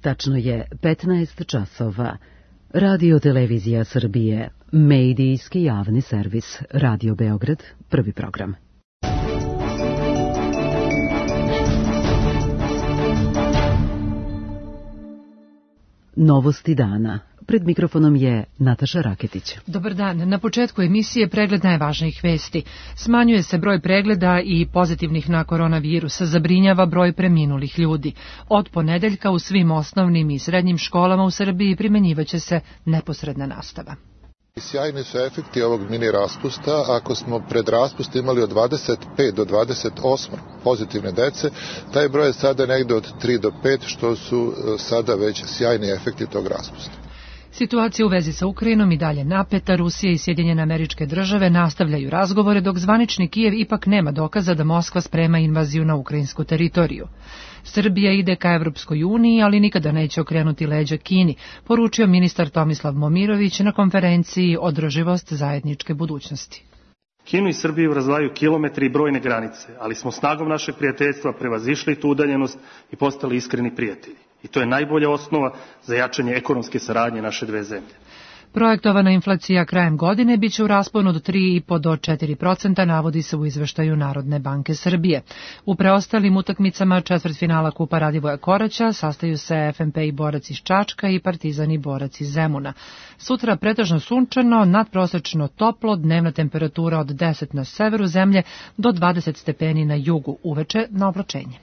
Tačno je 15 časova. Radio Televizija Srbije, medijski javni servis, Radio Beograd, prvi program. Novosti dana. Pred mikrofonom je Nataša Raketić. Dobar dan. Na početku emisije pregled najvažnijih vesti. Smanjuje se broj pregleda i pozitivnih na koronavirus. Zabrinjava broj preminulih ljudi. Od ponedeljka u svim osnovnim i srednjim školama u Srbiji primenjivaće se neposredna nastava. Sjajni su efekti ovog mini raspusta. Ako smo pred raspust imali od 25 do 28 pozitivne dece, taj broj je sada negde od 3 do 5, što su sada već sjajni efekti tog raspusta. Situacija u vezi sa Ukrajinom i dalje napeta. Rusija i Sjedinjene Američke Države nastavljaju razgovore, dok zvanični Kijev ipak nema dokaza da Moskva sprema invaziju na ukrajinsku teritoriju. Srbija ide ka Evropskoj uniji, ali nikada neće okrenuti leđa Kini, poručio ministar Tomislav Momirović na konferenciji Održivost zajedničke budućnosti. Kinu i Srbiju razdvajaju kilometri i brojne granice, ali smo snagom našeg prijateljstva prevazišli tu udaljenost i postali iskreni prijatelji. I to je najbolja osnova za jačanje ekonomske saradnje naše dve zemlje. Projektovana inflacija krajem godine biće u rasponu od 3,5 do 4%, navodi se u izveštaju Narodne banke Srbije. U preostalim utakmicama četvrtfinala Kupa Radivoja Koraća sastaju se FNP i Borac iz Čačka i Partizan i Borac iz Zemuna. Sutra pretežno sunčano, nadprosečno toplo, dnevna temperatura od 10 na severu zemlje do 20 stepeni na jugu, uveče na oblačenje.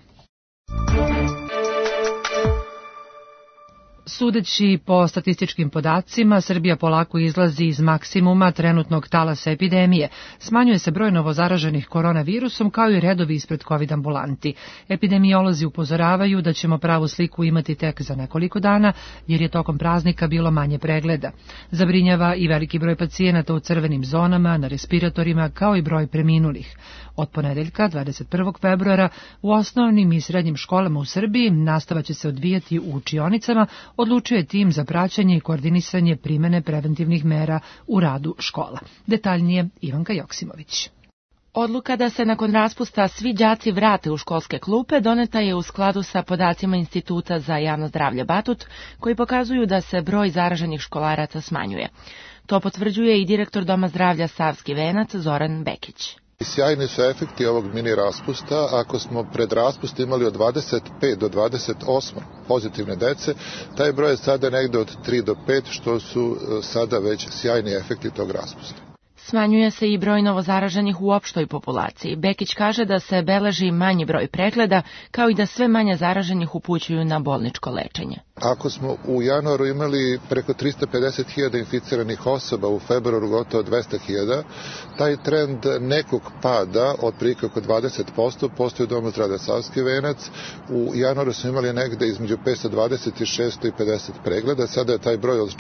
Sudeći po statističkim podacima, Srbija polako izlazi iz maksimuma trenutnog talasa epidemije. Smanjuje se broj novozaraženih koronavirusom kao i redovi ispred COVID ambulanti. Epidemiolozi upozoravaju da ćemo pravu sliku imati tek za nekoliko dana, jer je tokom praznika bilo manje pregleda. Zabrinjava i veliki broj pacijenata u crvenim zonama, na respiratorima, kao i broj preminulih. Od ponedeljka, 21. februara, u osnovnim i srednjim školama u Srbiji nastava će se odvijati u učionicama, odlučio je tim za praćenje i koordinisanje primene preventivnih mera u radu škola. Detaljnije Ivanka Joksimović. Odluka da se nakon raspusta svi đaci vrate u školske klupe doneta je u skladu sa podacima Instituta za javno zdravlje Batut, koji pokazuju da se broj zaraženih školaraca smanjuje. To potvrđuje i direktor Doma zdravlja Savski Venac Zoran Bekić. Sjajni su efekti ovog mini raspusta. Ako smo pred raspust imali od 25 do 28 pozitivne dece, taj broj je sada negde od 3 do 5, što su sada već sjajni efekti tog raspusta. Smanjuje se i broj novozaraženih u opštoj populaciji. Bekić kaže da se beleži manji broj pregleda, kao i da sve manje zaraženih upućuju na bolničko lečenje. Ako smo u januaru imali preko 350.000 inficiranih osoba, u februaru gotovo 200.000, taj trend nekog pada, otprilike oko 20%, postoji u Domu zdravlja Savski Venac. U januaru smo imali negde između 520 i 650 pregleda, sada je taj broj od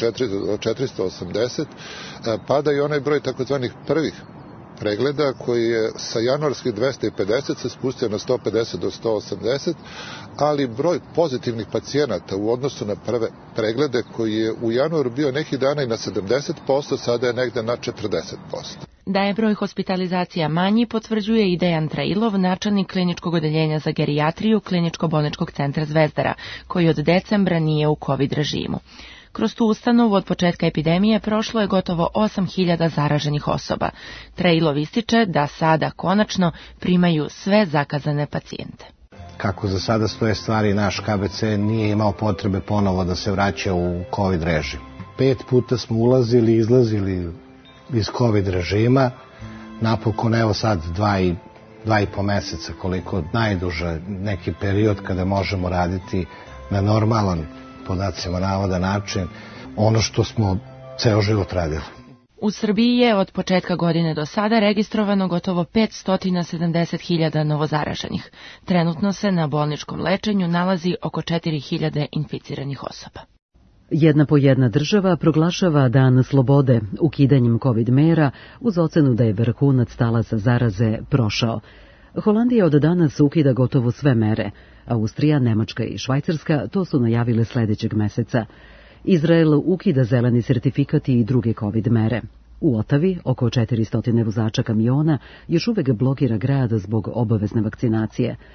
480, pada i onaj broj takozvanih prvih pregleda koji je sa januarskih 250 se spustio na 150 do 180, ali broj pozitivnih pacijenata u odnosu na prve preglede koji je u januaru bio nekih dana i na 70%, sada je negde na 40%. Da je broj hospitalizacija manji, potvrđuje i Dejan Trailov, načelnik kliničkog odeljenja za gerijatriju Kliničko-bolničkog centra Zvezdara, koji od decembra nije u COVID režimu. Kroz tu ustanovu od početka epidemije prošlo je gotovo 8.000 zaraženih osoba. Trailov ističe da sada konačno primaju sve zakazane pacijente. Kako za sada stoje stvari, naš KBC nije imao potrebe ponovo da se vraća u COVID režim. 5 puta smo ulazili i izlazili iz COVID režima, napokon evo sad 2,5 meseca, koliko najduže neki period kada možemo raditi na normalan, podacima navoda, način, ono što smo ceo život radili. U Srbiji je od početka godine do sada registrovano gotovo 570.000 novozaraženih. Trenutno se na bolničkom lečenju nalazi oko 4.000 inficiranih osoba. Jedna po jedna država proglašava Dan slobode ukidanjem COVID mera uz ocenu da je vrhunac talasa zaraze prošao. Holandija od danas ukida gotovo sve mere. Austrija, Nemačka i Švajcarska to su najavile sledećeg meseca. Izrael ukida zeleni sertifikat i druge COVID mere. U Otavi oko 400 vozača kamiona još uvek blokira grad zbog obavezne vakcinacije.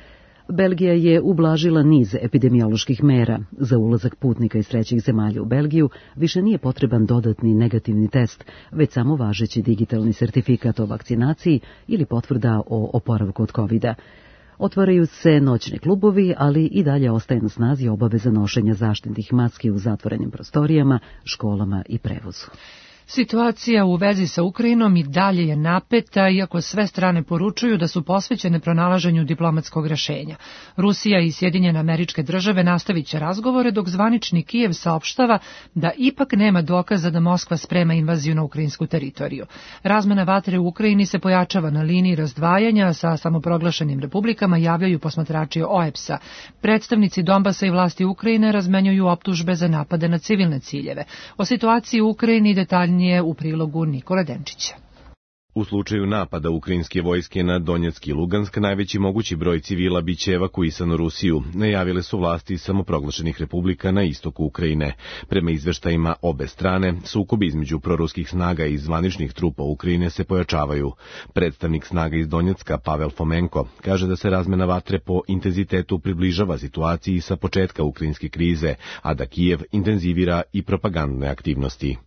Belgija je ublažila niz epidemioloških mera. Za ulazak putnika iz trećih zemalja u Belgiju više nije potreban dodatni negativni test, već samo važeći digitalni sertifikat o vakcinaciji ili potvrda o oporavku od COVID-a. Otvaraju se noćni klubovi, ali i dalje ostaje na snazi obaveza nošenja zaštitnih maski u zatvorenim prostorijama, školama i prevozu. Situacija u vezi sa Ukrajinom i dalje je napeta, iako sve strane poručuju da su posvećene pronalaženju diplomatskog rešenja. Rusija i Sjedinjene Američke Države nastavit će razgovore, dok zvanični Kijev saopštava da ipak nema dokaza da Moskva sprema invaziju na ukrajinsku teritoriju. Razmena vatre u Ukrajini se pojačava na liniji razdvajanja sa samoproglašenim republikama, javljaju posmatrači OEBS-a. Predstavnici Donbasa i vlasti Ukrajine razmenjuju optužbe za napade na civilne ciljeve. O situaciji u Ukrajini detaljnije u prilogu Nikola Denčića. U slučaju napada ukrajinske vojske na Donjeck i Lugansk, najveći mogući broj civila biće evakuisan u Rusiju, najavile su vlasti samoproglašenih republika na istoku Ukrajine. Prema izveštajima obe strane, sukobi između proruskih snaga i zvaničnih trupa Ukrajine se pojačavaju. Predstavnik snaga iz Donjecka, Pavel Fomenko, kaže da se razmena vatre po intenzitetu približava situaciji sa početka ukrajinske krize, a da Kijev intenzivira i propagandne aktivnosti.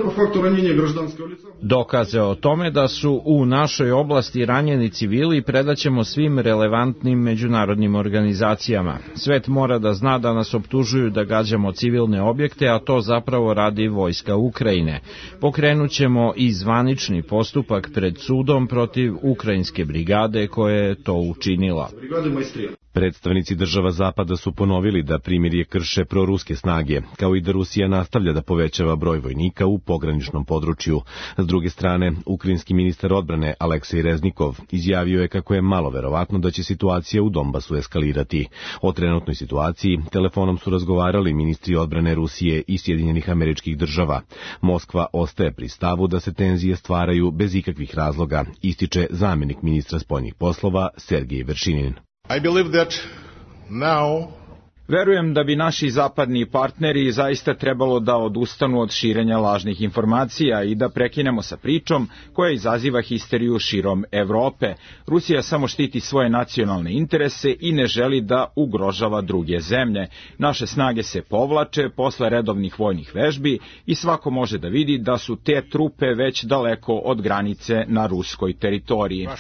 Dokaze o tome da su u našoj oblasti ranjeni civili predaćemo svim relevantnim međunarodnim organizacijama. Svet mora da zna da nas optužuju da gađamo civilne objekte, a to zapravo radi vojska Ukrajine. Pokrenut ćemo i zvanični postupak pred sudom protiv ukrajinske brigade koja je to učinila. Predstavnici država Zapada su ponovili da primirje krše proruske snage, kao i da Rusija nastavlja da povećava broj vojnika u pograničnom području. S druge strane, ukrajinski ministar odbrane Aleksej Reznikov izjavio je kako je malo verovatno da će situacija u Donbasu eskalirati. O trenutnoj situaciji telefonom su razgovarali ministri odbrane Rusije i Sjedinjenih Američkih Država. Moskva ostaje pri stavu da se tenzije stvaraju bez ikakvih razloga, ističe zamjenik ministra spoljnih poslova Sergej Veršinin. I believe that now Verujem da bi naši zapadni partneri zaista trebalo da odustanu od širenja lažnih informacija i da prekinemo sa pričom koja izaziva histeriju širom Evrope. Rusija samo štiti svoje nacionalne interese i ne želi da ugrožava druge zemlje. Naše snage se povlače posle redovnih vojnih vežbi i svako može da vidi da su te trupe već daleko od granice na ruskoj teritoriji.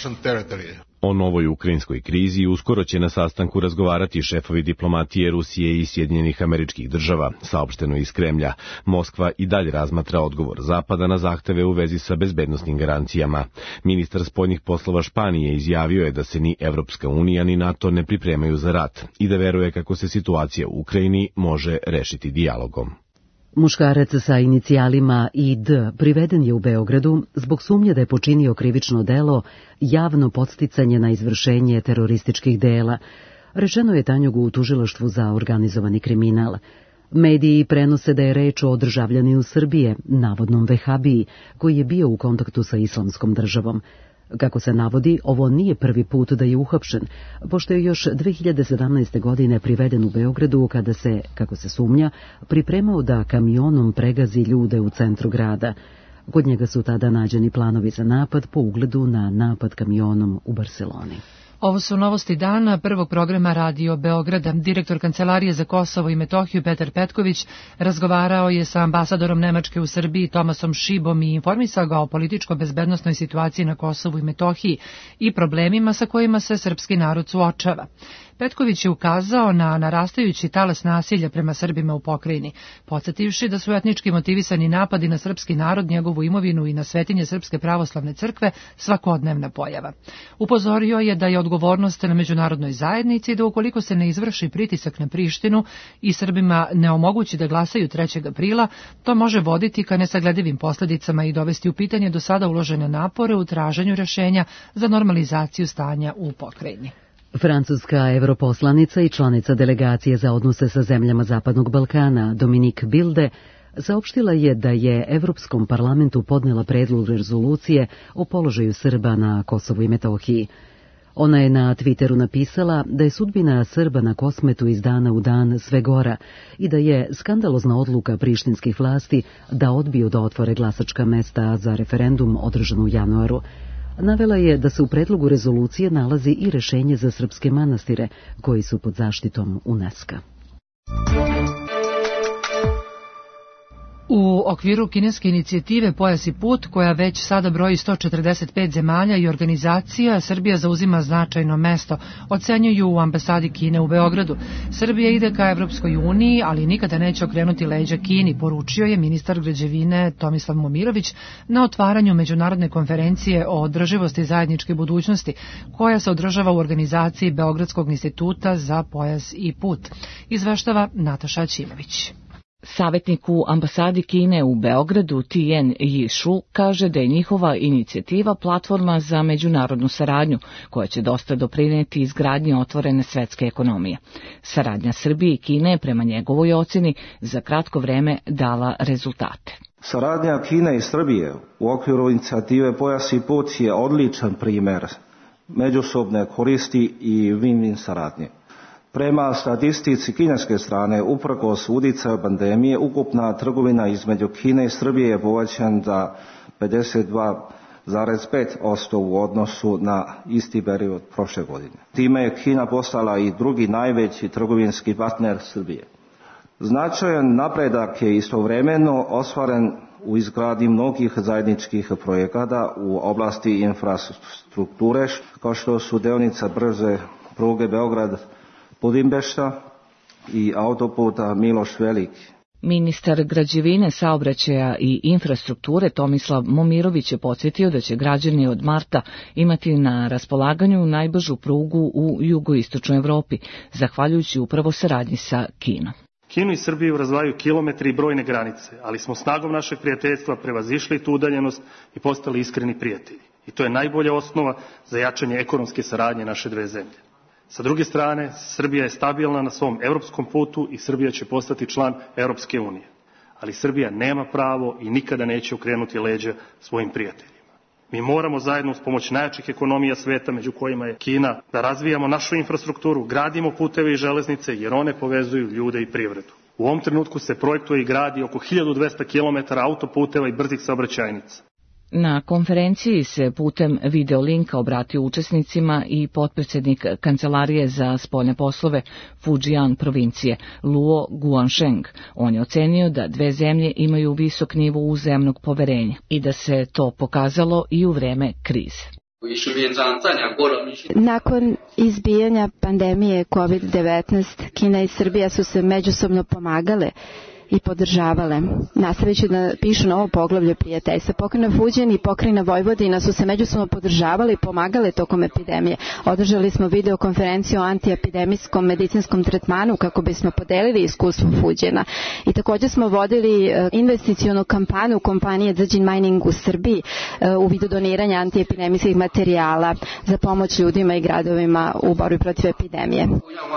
O novoj ukrajinskoj krizi uskoro će na sastanku razgovarati šefovi diplomatije Rusije i Sjedinjenih Američkih Država, saopšteno iz Kremlja. Moskva i dalje razmatra odgovor Zapada na zahteve u vezi sa bezbednosnim garancijama. Ministar spoljnih poslova Španije izjavio je da se ni Evropska unija ni NATO ne pripremaju za rat i da veruje kako se situacija u Ukrajini može rešiti dijalogom. Muškarac sa inicijalima ID priveden je u Beogradu zbog sumnje da je počinio krivično delo javno podsticanje na izvršenje terorističkih dela. Rečeno je Tanjugu u tužilaštvu za organizovani kriminal. Mediji prenose da je reč o državljaninu Srbije, navodnom vehabiji, koji je bio u kontaktu sa islamskom državom. Kako se navodi, ovo nije prvi put da je uhapšen, pošto je još 2017. godine priveden u Beogradu kada se, kako se sumnja, pripremao da kamionom pregazi ljude u centru grada. Kod njega su tada nađeni planovi za napad po ugledu na napad kamionom u Barseloni. Ovo su novosti dana prvog programa Radio Beograda. Direktor Kancelarije za Kosovo i Metohiju Petar Petković razgovarao je sa ambasadorom Nemačke u Srbiji Tomasom Šibom i informisao ga o političko-bezbednosnoj situaciji na Kosovu i Metohiji i problemima sa kojima se srpski narod suočava. Petković je ukazao na narastajući talas nasilja prema Srbima u pokrajini, podsjetivši da su etnički motivisani napadi na srpski narod, njegovu imovinu i na svetinje Srpske pravoslavne crkve svakodnevna pojava. Upozorio je da je odgovornost na međunarodnoj zajednici i da ukoliko se ne izvrši pritisak na Prištinu i Srbima ne omogući da glasaju 3. aprila, to može voditi ka nesagledivim posljedicama i dovesti u pitanje do sada uložene napore u traženju rješenja za normalizaciju stanja u pokrajini. Francuska europoslanica i članica delegacije za odnose sa zemljama Zapadnog Balkana, Dominique Bilde, saopštila je da je Evropskom parlamentu podnela predlog rezolucije o položaju Srba na Kosovu i Metohiji. Ona je na Twitteru napisala da je sudbina Srba na Kosmetu iz dana u dan sve gora i da je skandalozna odluka prištinskih vlasti da odbiju da otvore glasačka mesta za referendum održan u januaru. Navela je da se u predlogu rezolucije nalazi i rešenje za srpske manastire koji su pod zaštitom UNESCO-a. U okviru kineske inicijative Pojas i put, koja već sada broji 145 zemalja i organizacija, Srbija zauzima značajno mesto, ocenjuju u ambasadi Kine u Beogradu. Srbija ide ka Evropskoj uniji, ali nikada neće okrenuti leđa Kini, poručio je ministar građevine Tomislav Momirović na otvaranju međunarodne konferencije o održivosti zajedničke budućnosti, koja se održava u organizaciji Beogradskog instituta za Pojas i put. Izveštava Nataša Ćimović. Savetnik u ambasadi Kine u Beogradu Tien Yishu kaže da je njihova inicijativa platforma za međunarodnu saradnju koja će dosta doprineti izgradnji otvorene svetske ekonomije. Saradnja Srbije i Kine je prema njegovoj oceni za kratko vreme dala rezultate. Saradnja Kine i Srbije u okviru inicijative Pojas i put je odličan primer međusobne koristi i win-win saradnje. Prema statistici kineske strane, uprkos utjecaju pandemije, ukupna trgovina između Kine i Srbije je povećan za 52,5% u odnosu na isti period prošle godine. Time je Kina postala i drugi najveći trgovinski partner Srbije. Značajan napredak je istovremeno ostvaren u izgradnji mnogih zajedničkih projekata u oblasti infrastrukture, kao što su deonica brze pruge Beograd Budimpešta i autoputa Miloš Veliki. Ministar građevine, saobraćaja i infrastrukture Tomislav Momirović je podsjetio da će građani od marta imati na raspolaganju najbržu prugu u jugoistočnoj Evropi, zahvaljujući upravo saradnji sa Kinom. Kinu i Srbiju razdvajaju kilometri i brojne granice, ali smo snagom našeg prijateljstva prevazišli tu udaljenost i postali iskreni prijatelji. I to je najbolja osnova za jačanje ekonomske saradnje naše dve zemlje. Sa druge strane, Srbija je stabilna na svom evropskom putu i Srbija će postati član Europske unije. Ali Srbija nema pravo i nikada neće okrenuti leđa svojim prijateljima. Mi moramo zajedno uz pomoć najjačih ekonomija sveta, među kojima je Kina, da razvijamo našu infrastrukturu, gradimo puteve i železnice jer one povezuju ljude i privredu. U ovom trenutku se projektuje i gradi oko 1200 km autoputeva i brzih saobraćajnica. Na konferenciji se putem videolinka obratio učesnicima i potpredsjednik Kancelarije za spoljne poslove Fujian provincije Luo Guangsheng. On je ocenio da dve zemlje imaju visok nivo uzajamnog poverenja i da se to pokazalo i u vreme krize. Nakon izbijanja pandemije COVID-19, Kina i Srbija su se međusobno pomagale i podržavale. Nastavići da pišu novo poglavlje prijateljstva. Pokrajina Fujian i pokrajina Vojvodina su se međusobno podržavale i pomagale tokom epidemije. Održali smo videokonferenciju o antiepidemijskom medicinskom tretmanu kako bismo podelili iskustvo Fujiana. I također smo vodili investicionu kampanju kompanije Zijin Mining u Srbiji u vidu doniranja antiepidemijskih materijala za pomoć ljudima i gradovima u borbi protiv epidemije.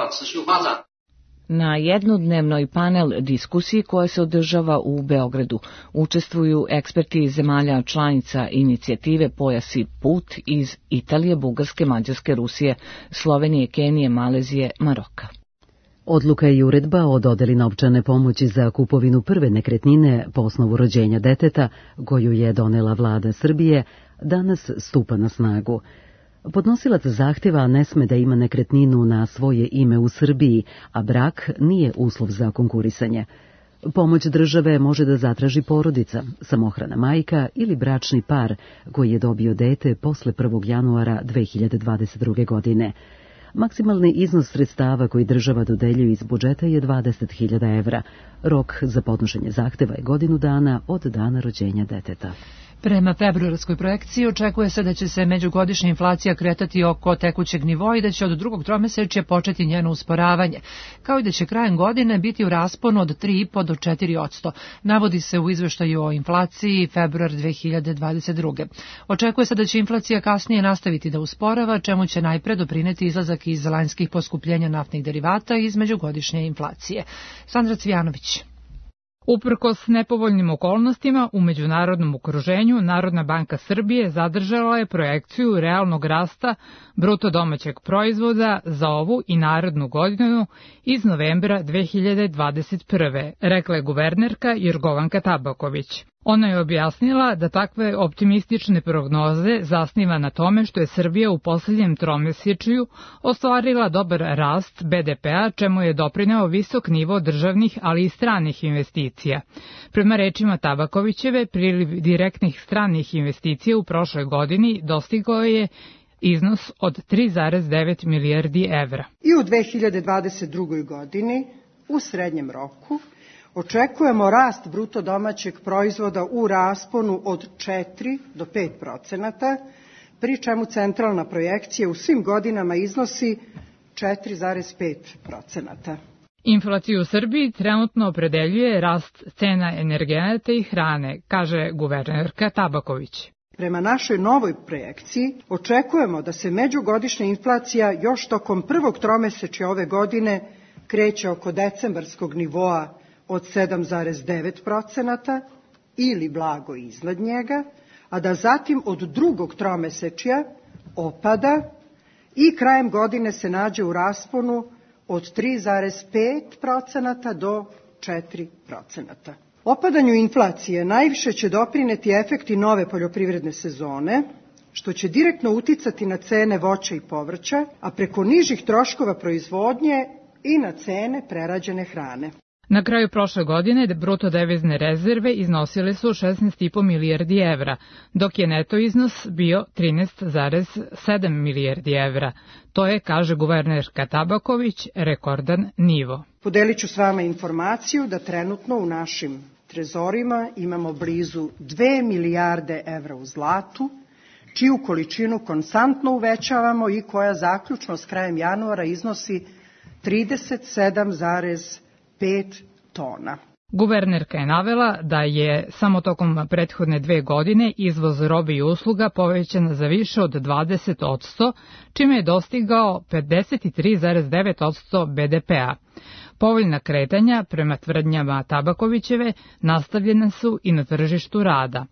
Na jednodnevnoj panel diskusiji koja se održava u Beogradu učestvuju eksperti iz zemalja članica inicijative Pojas i put iz Italije, Bugarske, Mađarske, Rusije, Slovenije, Kenije, Malezije, Maroka. Odluka i uredba o dodeli novčane pomoći za kupovinu prve nekretnine po osnovu rođenja deteta, koju je donela vlada Srbije, danas stupa na snagu. Podnosilac zahtjeva ne sme da ima nekretninu na svoje ime u Srbiji, a brak nije uslov za konkurisanje. Pomoć države može da zatraži porodica, samohrana majka ili bračni par koji je dobio dete posle 1. januara 2022. godine. Maksimalni iznos sredstava koji država dodeljuje iz budžeta je 20.000 evra. Rok za podnošenje zahtjeva je godinu dana od dana rođenja deteta. Prema februarskoj projekciji očekuje se da će se međugodišnja inflacija kretati oko tekućeg nivoa i da će od drugog tromesečja početi njeno usporavanje, kao i da će krajem godine biti u rasponu od 3,5 do 4%, navodi se u izveštaju o inflaciji februar 2022. Očekuje se da će inflacija kasnije nastaviti da usporava, čemu će najpre doprineti izlazak iz lanjskih poskupljenja naftnih derivata iz međugodišnje inflacije. Sandra Cvijanović. Uprkos nepovoljnim okolnostima u međunarodnom okruženju, Narodna banka Srbije zadržala je projekciju realnog rasta bruto domaćeg proizvoda za ovu i narednu godinu iz novembra 2021. rekla je guvernerka Jorgovanka Tabaković. Ona je objasnila da takve optimistične prognoze zasniva na tome što je Srbija u poslednjem tromesečju ostvarila dobar rast BDP-a, čemu je doprineo visok nivo državnih, ali i stranih investicija. Prema rečima Tabakovićeve, priliv direktnih stranih investicija u prošloj godini dostigao je iznos od 3,9 milijardi evra. I u 2022. godini, u srednjem roku, očekujemo rast bruto domaćeg proizvoda u rasponu od 4 do 5%, pri čemu centralna projekcija u svim godinama iznosi 4,5%. Inflaciju u Srbiji trenutno opredeljuje rast cena energenata i hrane, kaže guvernerka Tabaković. Prema našoj novoj projekciji očekujemo da se međugodišnja inflacija još tokom prvog tromesečja ove godine kreće oko decembarskog nivoa od 7,9% ili blago iznad njega, a da zatim od drugog tromesečja opada i krajem godine se nađe u rasponu od 3,5% do 4%. Opadanju inflacije najviše će doprineti efekti nove poljoprivredne sezone, što će direktno uticati na cene voća i povrća, a preko nižih troškova proizvodnje i na cene prerađene hrane. Na kraju prošle godine bruto devizne rezerve iznosile su 16,5 milijardi evra, dok je neto iznos bio 13,7 milijardi evra. To je, kaže guvernerka Tabaković, rekordan nivo. Podelit ću s vama informaciju da trenutno u našim trezorima imamo blizu 2 milijarde evra u zlatu, čiju količinu konstantno uvećavamo i koja zaključno s krajem januara iznosi 37,5 tona. Guvernerka je navela da je samo tokom prethodne 2 godine izvoz robe i usluga povećan za više od 20%, čime je dostigao 53,9% BDP-a. Povoljna kretanja, prema tvrdnjama Tabakovićeve, nastavljena su i na tržištu rada.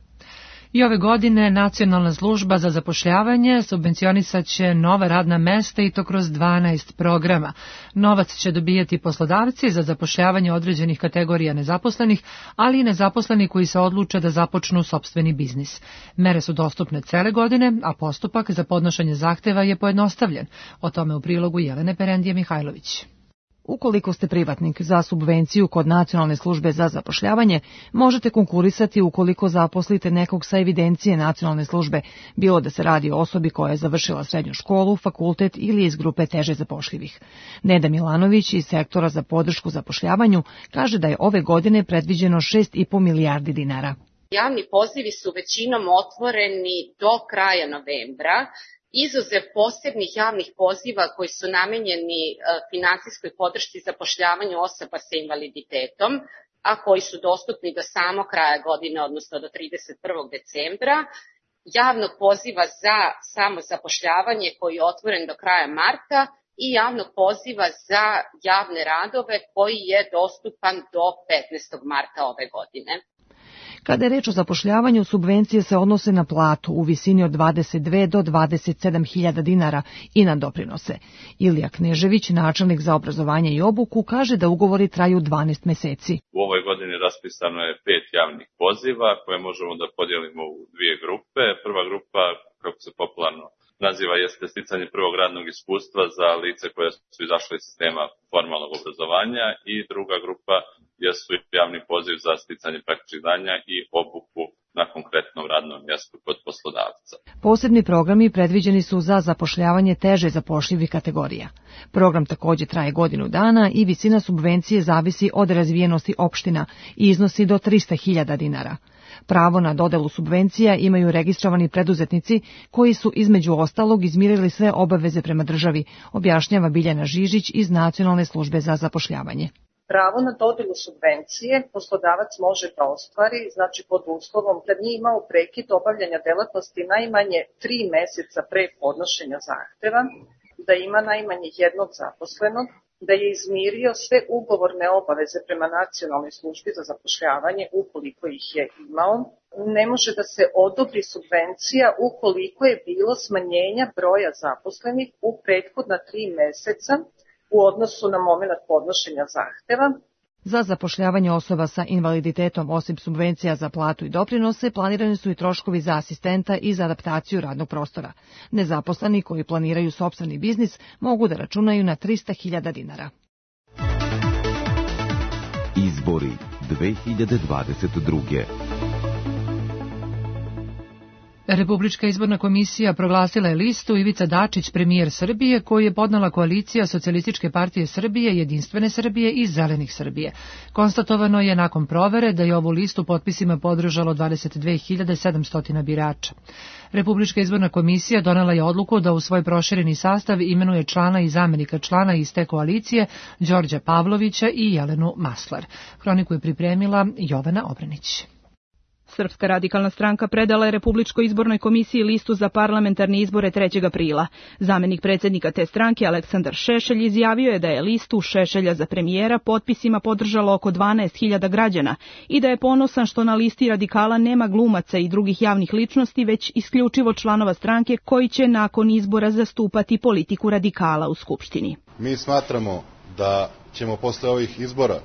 I ove godine Nacionalna služba za zapošljavanje subvencionisat će nova radna mesta i to kroz 12 programa. Novac će dobijati poslodavci za zapošljavanje određenih kategorija nezaposlenih, ali i nezaposleni koji se odluče da započnu sopstveni biznis. Mere su dostupne cele godine, a postupak za podnošenje zahteva je pojednostavljen. O tome u prilogu Jelene Perendije Mihajlović. Ukoliko ste privatnik za subvenciju kod Nacionalne službe za zapošljavanje, možete konkurisati ukoliko zaposlite nekog sa evidencije Nacionalne službe, bilo da se radi o osobi koja je završila srednju školu, fakultet ili iz grupe teže zapošljivih. Neda Milanović iz sektora za podršku zapošljavanju kaže da je ove godine predviđeno 6,5 milijardi dinara. Javni pozivi su većinom otvoreni do kraja novembra, izuzev posebnih javnih poziva koji su namenjeni finansijskoj podršci zapošljavanju osoba sa invaliditetom, a koji su dostupni do samog kraja godine, odnosno do 31. decembra, javnog poziva za samozapošljavanje koji je otvoren do kraja marta i javnog poziva za javne radove koji je dostupan do 15. marta ove godine. Kada je reč o zapošljavanju, subvencije se odnose na platu u visini od 22 do 27 hiljada dinara i na doprinose. Ilija Knežević, načelnik za obrazovanje i obuku, kaže da ugovori traju 12 meseci. U ovoj godini raspisano je 5 javnih poziva koje možemo da podijelimo u 2 grupe. Prva grupa, kako se popularno naziva, jeste sticanje prvog radnog iskustva za lice koje su izašle iz sistema formalnog obrazovanja i druga grupa jesu javni poziv za sticanje praktičnih znanja i obuku na konkretnom radnom mjestu kod poslodavca. Posebni programi predviđeni su za zapošljavanje teže zapošljivih kategorija. Program takođe traje godinu dana i visina subvencije zavisi od razvijenosti opština i iznosi do 300.000 dinara. Pravo na dodelu subvencija imaju registrovani preduzetnici koji su između ostalog izmirili sve obaveze prema državi, objašnjava Biljana Žižić iz Nacionalne službe za zapošljavanje. Pravo na dodelu subvencije poslodavac može da ostvari, znači pod uslovom da nije imao prekid obavljanja delatnosti najmanje 3 meseca pre podnošenja zahteva, da ima najmanje jednog zaposlenog, da je izmirio sve ugovorne obaveze prema Nacionalnoj službi za zapošljavanje ukoliko ih je imao. Ne može da se odobri subvencija ukoliko je bilo smanjenja broja zaposlenih u prethodna 3 meseca u odnosu na moment podnošenja zahteva Za zapošljavanje osoba sa invaliditetom, osim subvencija za platu i doprinose, planirani su i troškovi za asistenta i za adaptaciju radnog prostora. Nezaposleni koji planiraju sopstveni biznis mogu da računaju na 300.000 dinara. Izbori 2022. Republička izborna komisija proglasila je listu Ivica Dačić, premijer Srbije, koju je podnela koalicija Socijalističke partije Srbije, Jedinstvene Srbije i Zelenih Srbije. Konstatovano je nakon provere da je ovu listu potpisima podržalo 22.700 birača. Republička izborna komisija donela je odluku da u svoj prošireni sastav imenuje člana i zamenika člana iz te koalicije Đorđa Pavlovića i Jelenu Maslar. Hroniku je pripremila Jovana Obrenić. Srpska radikalna stranka predala je Republičkoj izbornoj komisiji listu za parlamentarne izbore 3. aprila. Zamenik predsjednika te stranke Aleksandar Šešelj izjavio je da je listu Šešelja za premijera potpisima podržalo oko 12.000 građana i da je ponosan što na listi radikala nema glumaca i drugih javnih ličnosti, već isključivo članova stranke koji će nakon izbora zastupati politiku radikala u Skupštini. Mi smatramo da ćemo posle ovih izbora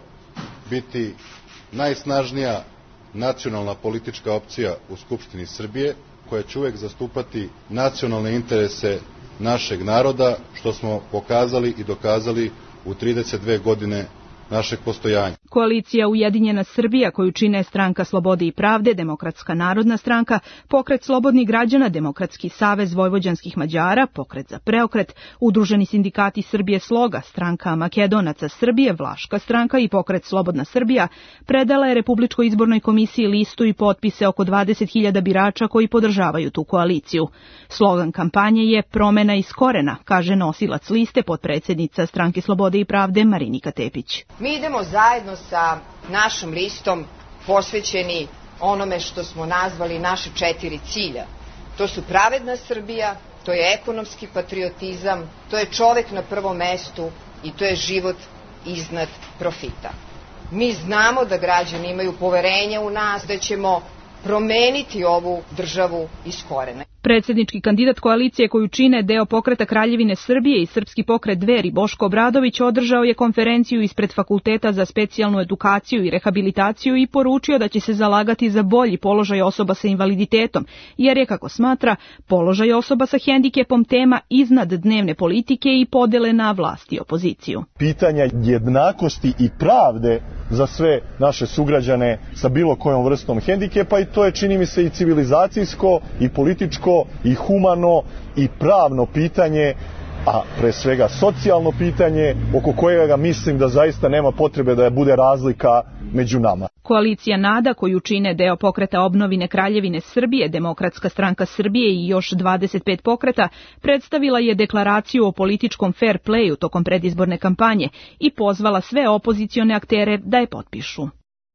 biti najsnažnija nacionalna politička opcija u Skupštini Srbije, koja će uvek zastupati nacionalne interese našeg naroda, što smo pokazali i dokazali u 32 godine našeg postojanja. Koalicija Ujedinjena Srbija, koju čine Stranka slobode i pravde, Demokratska narodna stranka, Pokret slobodnih građana, Demokratski savez vojvođanskih Mađara, Pokret za preokret, Udruženi sindikati Srbije Sloga, Stranka Makedonaca Srbije, Vlaška stranka i Pokret Slobodna Srbija, predala je Republičkoj izbornoj komisiji listu i potpise oko 20.000 birača koji podržavaju tu koaliciju. Slogan kampanje je Promena iz korena, kaže nosilac liste, potpredsjednica Stranke slobode i pravde Marinika Tepić. Mi idemo zajedno sa našom listom posvećeni onome što smo nazvali naše 4 cilja. To su pravedna Srbija, to je ekonomski patriotizam, to je čovek na prvom mestu i to je život iznad profita. Mi znamo da građani imaju poverenja u nas, da ćemo promeniti ovu državu iz korena. Predsjednički kandidat koalicije koju čine deo Pokreta Kraljevine Srbije i Srpski pokret Dveri Boško Obradović održao je konferenciju ispred Fakulteta za specijalnu edukaciju i rehabilitaciju i poručio da će se zalagati za bolji položaj osoba sa invaliditetom, jer je, kako smatra, položaj osoba sa hendikepom tema iznad dnevne politike i podele na vlast i opoziciju. Pitanja jednakosti i pravde za sve naše sugrađane sa bilo kojom vrstom hendikepa, i to je, čini mi se, i civilizacijsko i političko i humano i pravno pitanje, a pre svega socijalno pitanje oko kojega mislim da zaista nema potrebe da bude razlika među nama. Koalicija NADA, koju čine deo Pokreta obnovine Kraljevine Srbije, Demokratska stranka Srbije i još 25 pokreta, predstavila je deklaraciju o političkom fair playu tokom predizborne kampanje i pozvala sve opozicione aktere da je potpišu.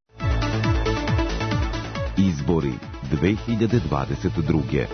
Izbori 2022.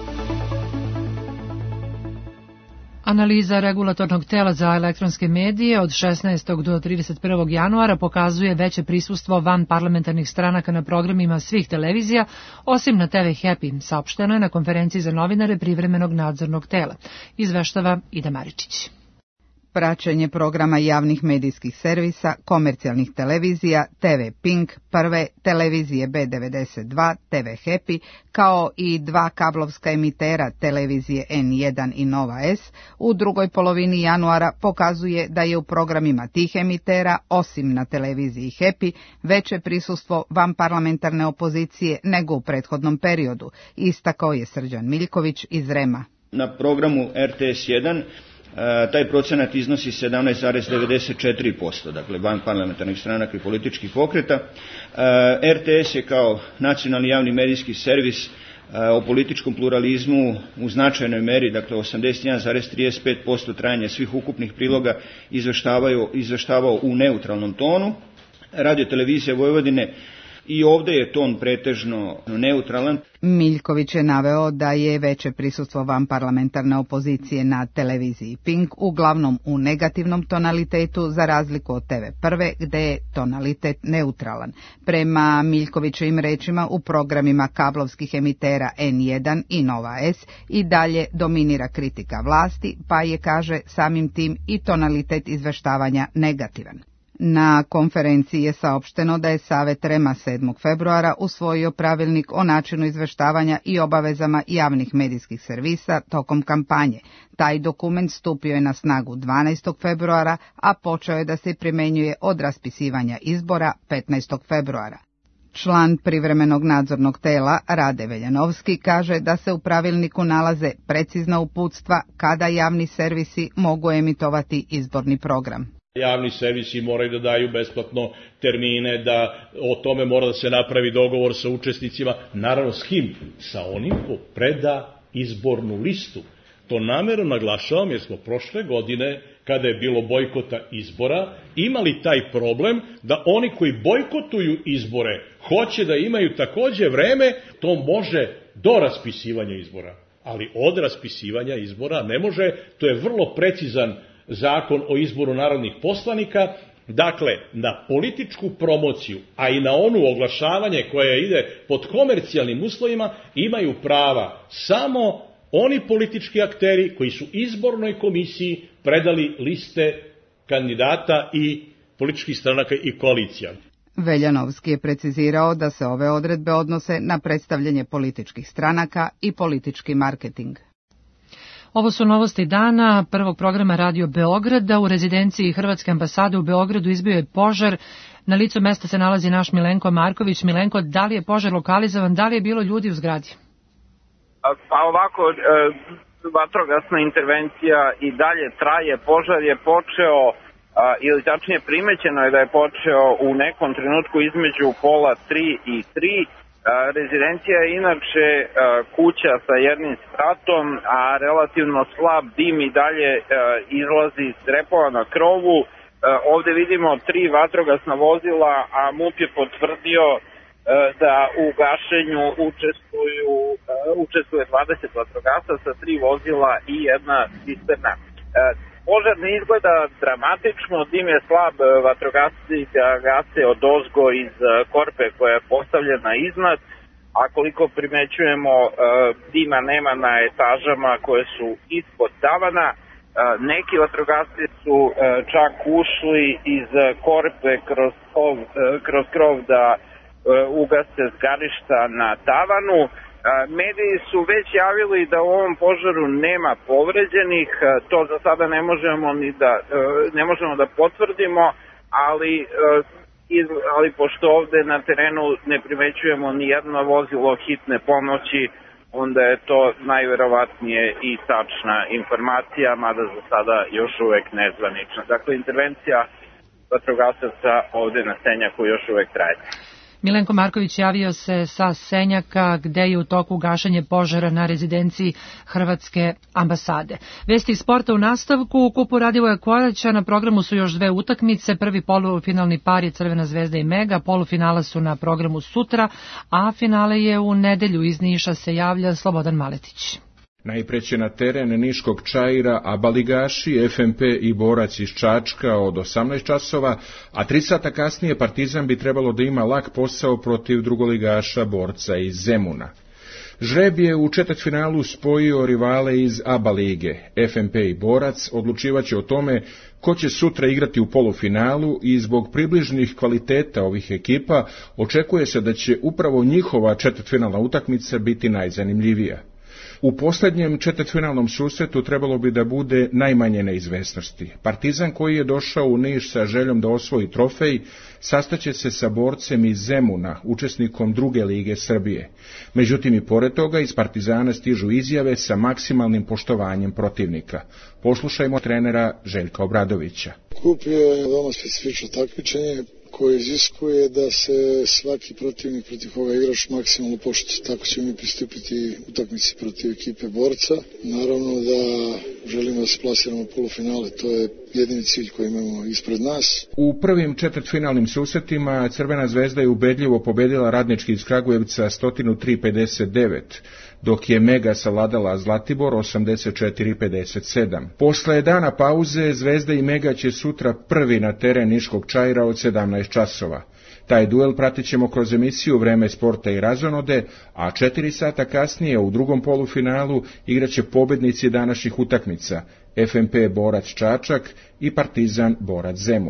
Analiza regulatornog tela za elektronske medije od 16. do 31. januara pokazuje veće prisustvo van parlamentarnih stranaka na programima svih televizija, osim na TV Happy, saopšteno je na konferenciji za novinare privremenog nadzornog tela. Izveštava Ida Maričić. Praćenje programa javnih medijskih servisa, komercijalnih televizija, TV Pink, Prve, televizije B92, TV Happy, kao i 2 kablovska emitera, televizije N1 i Nova S, u drugoj polovini januara pokazuje da je u programima tih emitera, osim na televiziji Happy, veće prisustvo vanparlamentarne opozicije nego u prethodnom periodu, istakao je Srđan Miljković iz REM-a. Na programu RTS 1 taj procenat iznosi 17,94%, dakle van parlamentarnih stranaka i političkih pokreta. RTS je kao nacionalni javni medijski servis o političkom pluralizmu u značajnoj meri, dakle 81,35% trajanja svih ukupnih priloga izveštavao u neutralnom tonu. Radio televizija Vojvodine i ovdje je ton pretežno neutralan. Miljković je naveo da je veće prisustvo vanparlamentarne opozicije na televiziji Pink uglavnom u negativnom tonalitetu, za razliku od TV Prve gde je tonalitet neutralan. Prema Miljkovićevim rečima, u programima kablovskih emitera N1 i Nova S i dalje dominira kritika vlasti, pa je, kaže, samim tim i tonalitet izveštavanja negativan. Na konferenciji je saopšteno da je Savet REM-a 7. februara usvojio pravilnik o načinu izveštavanja i obavezama javnih medijskih servisa tokom kampanje. Taj dokument stupio je na snagu 12. februara, a počeo je da se primenjuje od raspisivanja izbora 15. februara. Član privremenog nadzornog tela Rade Veljanovski kaže da se u pravilniku nalaze precizna uputstva kada javni servisi mogu emitovati izborni program. Javni servisi moraju da daju besplatno termine, da o tome mora da se napravi dogovor sa učesnicima. Naravno, s kim? Sa onim ko preda izbornu listu. To namerno naglašavam jer smo prošle godine, kada je bilo bojkota izbora, imali taj problem da oni koji bojkotuju izbore hoće da imaju takođe vreme, to može do raspisivanja izbora. Ali od raspisivanja izbora ne može, to je vrlo precizan Zakon o izboru narodnih poslanika, dakle, na političku promociju, a i na onu oglašavanje koja ide pod komercijalnim uslovima, imaju prava samo oni politički akteri koji su izbornoj komisiji predali liste kandidata i političkih stranaka i koalicija. Veljanovski je precizirao da se ove odredbe odnose na predstavljanje političkih stranaka i politički marketing. Ovo su novosti dana prvog programa Radio Beograda. U rezidenciji Hrvatske ambasade u Beogradu izbio je požar. Na licu mesta se nalazi naš Milenko Marković. Milenko, da li je požar lokalizovan, da li je bilo ljudi u zgradi? Pa ovako, vatrogasna intervencija i dalje traje. Požar je počeo, ili tačnije primećeno je da je počeo u nekom trenutku između 2:30 i 3:00. Rezidencija je inače kuća sa jednim spratom, a relativno slab dim i dalje izlazi iz crepova na krovu. Ovde vidimo 3 vatrogasna vozila, a MUP je potvrdio da u gašenju učestvuje 20 vatrogasaca sa 3 vozila i jedna cisterna. Požar ne izgleda dramatično, dim je slab, vatrogasci gase odozgo iz korpe koja je postavljena iznad, a koliko primećujemo, dima nema na etažama koje su ispod tavana. Neki vatrogasci su čak ušli iz korpe kroz krov da ugase zgarišta na tavanu. Mediji su već javili da u ovom požaru nema povređenih, to za sada ne možemo da potvrdimo, ali pošto ovde na terenu ne primećujemo ni jedno vozilo hitne pomoći, onda je to najverovatnije i tačna informacija, mada za sada još uvek nezvanična. Dakle, intervencija vatrogasaca ovde na Senjaku još uvek traje. Milenko Marković javio se sa Senjaka gde je u toku gašenje požara na rezidenciji Hrvatske ambasade. Vesti iz sporta u nastavku. U kupu Radivoja Koraća na programu su još 2 utakmice. Prvi polufinalni par je Crvena zvezda i Mega. Polufinala su na programu sutra, a finale je u nedelju. Iz Niša se javlja Slobodan Maletić. Najpre će na teren Niškog Čaira Abaligaši, FNP i Borac iz Čačka od 18 časova, a 3 sata kasnije Partizan bi trebalo da ima lak posao protiv drugoligaša Borca iz Zemuna. Žreb je u četvrtfinalu spojio rivale iz ABA lige. FNP i Borac odlučivaće o tome ko će sutra igrati u polufinalu i zbog približnih kvaliteta ovih ekipa očekuje se da će upravo njihova četvrtfinalna utakmica biti najzanimljivija. U posljednjem četvrtfinalnom susretu trebalo bi da bude najmanje neizvesnosti. Partizan, koji je došao u Niš sa željom da osvoji trofej, sastaće se sa Borcem iz Zemuna, učesnikom druge lige Srbije. Međutim, i pored toga iz Partizana stižu izjave sa maksimalnim poštovanjem protivnika. Poslušajmo trenera Željka Obradovića. Kup je veoma specifično takmičenje koje iziskuje da se svaki protivnik protiv koga igraš maksimalno poštuje. Tako ćemo mi pristupiti utakmici protiv ekipe Borca. Naravno da želimo da se plasiramo u polufinale, to je jedini cilj koji imamo ispred nas. U prvim četvrtfinalnim susretima Crvena zvezda je ubedljivo pobedila Radnički iz Kragujevca 103-59, dok je Mega savladala Zlatibor 84-57. Posle dana pauze Zvezda i Mega će sutra prvi na teren Niškog Čaira od 17 časova. Taj duel pratit ćemo kroz emisiju Vreme sporta i razonode, a 4 sata kasnije u drugom polufinalu igraće pobednici današnjih utakmica FNP Borac Čačak i Partizan Borac Zemun.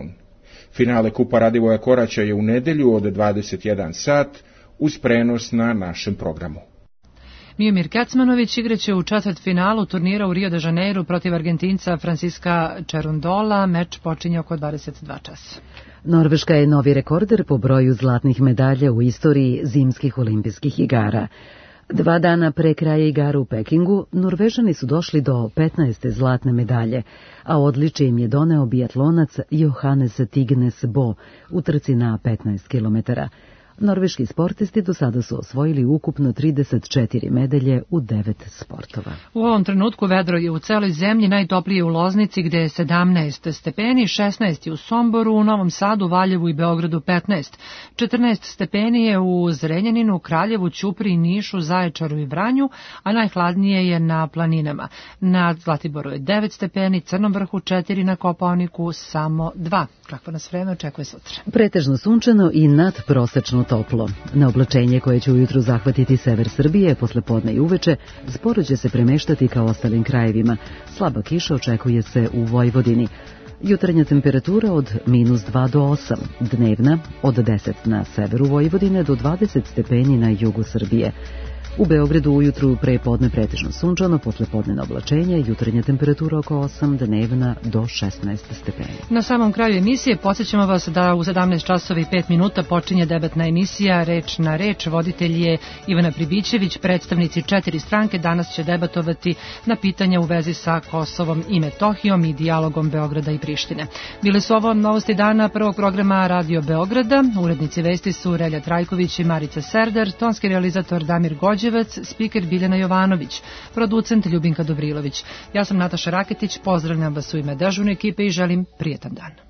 Finale Kupa Radivoja Koraća je u nedelju od 21 sat uz prenos na našem programu. Miomir Kecmanović igraće u četvrtfinalu turnira u Rio de Janeiro protiv Argentinca Francisca Cerundola. Meč počinje oko 22 časa. Norveška je novi rekorder po broju zlatnih medalja u istoriji zimskih olimpijskih igara. 2 dana pre kraja igara u Pekingu, Norvežani su došli do 15. zlatne medalje, a odličje im je doneo biatlonac Johannes Tignes Bo u trci na 15 kilometara. Norveški sportisti do sada su osvojili ukupno 34 medalje u 9 sportova. U ovom trenutku vedro je u celoj zemlji, najtoplije u Loznici gde je 17 stepeni, 16 je u Somboru, u Novom Sadu, Valjevu i Beogradu 15. 14 stepeni je u Zrenjaninu, Kraljevu, Ćupriji, Nišu, Zaječaru i Vranju, a najhladnije je na planinama. Na Zlatiboru je 9 stepeni, Crnom Vrhu 4, na Kopaoniku samo 2. Kakvo nas vreme očekuje sutra? Pretežno sunčano i nadprosečno toplo. Na oblačenje koje će ujutru zahvatiti sever Srbije, posle podne i uveče, sporo će se premeštati kao ostalim krajevima. Slaba kiša očekuje se u Vojvodini. Jutarnja temperatura od -2 do 8, dnevna od 10 na severu Vojvodine do 20 stepeni na jugu Srbije. U Beogradu ujutru pre podne pretežno sunčano, posle podne oblačenje, jutarnja temperatura oko 8, dnevna do 16 stepeni. Na samom kraju emisije podsjećamo vas da u 17 časova i 5 minuta počinje debatna emisija Reč na reč. Voditelj je Ivana Pribićević, predstavnici 4 stranke danas će debatovati na pitanja u vezi sa Kosovom i Metohijom i dijalogom Beograda i Prištine. Bile su ovo novosti dana prvog programa Radio Beograda. Urednici vesti su Relja Trajković i Marica Serdar, tonski realizator Damir Gođevac, spiker Biljana Jovanović, producent Ljubinka Dobrilović. Ja sam Nataša Raketić, pozdravljam vas u ime dežurne ekipe i želim prijetan dan.